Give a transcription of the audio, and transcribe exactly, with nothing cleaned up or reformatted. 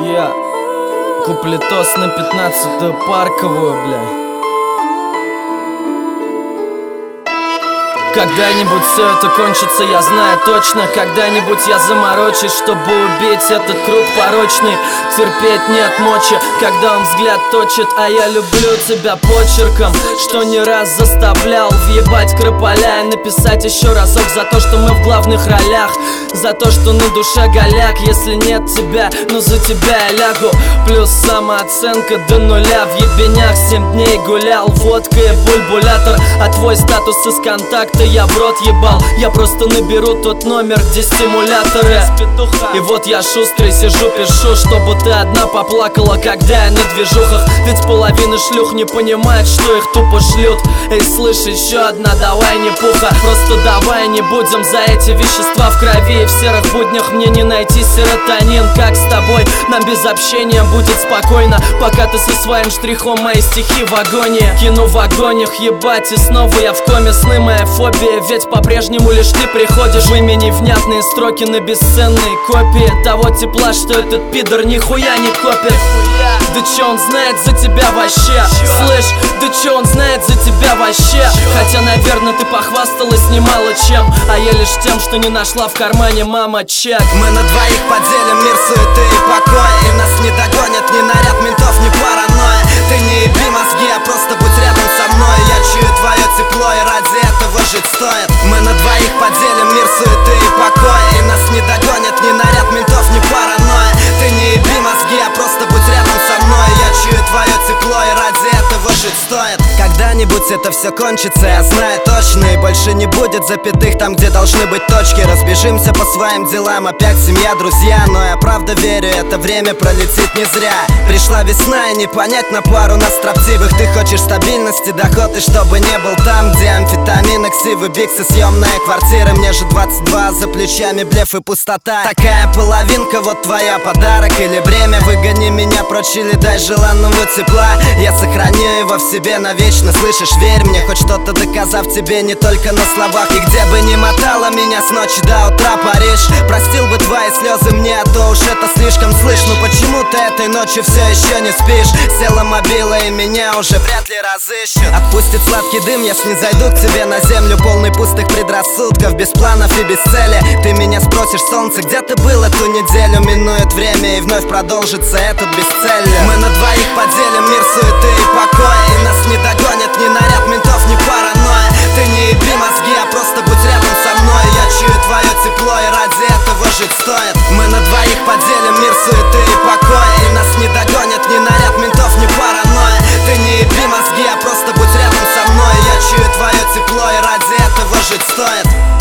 Я куплетос на пятнадцатую Парковую, бля. Когда-нибудь все это кончится, я знаю точно. Когда-нибудь я заморочусь, чтобы убить этот круг порочный. Терпеть нет мочи, когда он взгляд точит. А я люблю тебя почерком, что не раз заставлял въебать крополя и написать еще разок за то, что мы в главных ролях. За то, что на душе голяк. Если нет тебя, ну за тебя я лягу. Плюс самооценка до нуля. В ебенях семь дней гулял. Водка и бульбулятор. А твой статус из контакта я в рот ебал. Я просто наберу тот номер, где стимуляторы. И вот я шустрый сижу, пишу, чтобы ты одна поплакала, когда я на движухах. Ведь половина шлюх не понимает, что их тупо шлют. Эй, слышь, еще одна, давай не пуха. Просто давай не будем за эти вещества в крови. И в серых буднях мне не найти серотонин. Как с тобой, нам без общения будет спокойно, пока ты со своим штрихом мои стихи в агонии. Кину в агониях, ебать, и снова я в коме. Сны моя фобия, ведь по-прежнему лишь ты приходишь. В имени внятные строки на бесценные копии того тепла, что этот пидор нихуя не копит. Да чё он знает за тебя вообще? Слышь, да чё он знает за тебя вообще? Хотя, наверное, ты похвасталась немало чем, а я лишь тем, что не нашла в кармане мама чек. Мы на двоих поделим мир суеты и покоя, и нас не догонят ни наряд ментов, ни паранойя. Ты не еби мозги, а просто будь рядом со мной. Я чую твое тепло, и ради этого жить стоит. Мы на двоих поделим мир суеты и покоя, и нас не догонят ни наряд ментов, ни паранойя. Ты не еби мозги, а просто будь рядом со мной. Я чую твое тепло, и ради этого жить стоит. Когда-нибудь это все кончится, я знаю точно. И больше не будет запятых там, где должны быть точки. Разбежимся по своим делам, опять семья, друзья. Но я правда верю, это время пролетит не зря. Пришла весна, и не понять на пару нас строптивых. Ты хочешь стабильности, доход, и чтобы не был там, где амфетамины, ксивы, биксы, съемная квартира. Мне же двадцать два, за плечами блеф и пустота. Такая половинка, вот твоя подарок или бремя. Выгони меня прочь или дай желанного тепла. Я сохраню его в себе навечно, слышишь, верь мне. Хоть что-то доказав тебе не только на словах. И где бы ни мотала меня с ночи до утра Париж, простил бы твои слезы мне, а то уж это слишком. Слышь, ну почему ты этой ночью все еще не спишь? Села мобила и меня уже вряд ли разыщут. Отпустит сладкий дым, я снизойду к тебе на землю, полный пустых предрассудков, без планов и без цели. Ты меня спросишь, солнце, где ты был эту неделю? Минует время и вновь продолжится этот бесцелье. Мы на двоих поделим мир суеты и покоя, и нас не догонят ни наряд ментов, ни паранойя. Ты не еби мозги, а просто будь рядом со мной. Я чую твое тепло, и ради этого жить стоит. Мы на двоих поделим мир суеты и покоя, и нас не догонят ни наряд ментов, ни паранойя. Ты не еби мозги, а просто будь рядом со мной. Я чую твое тепло, и ради этого жить стоит.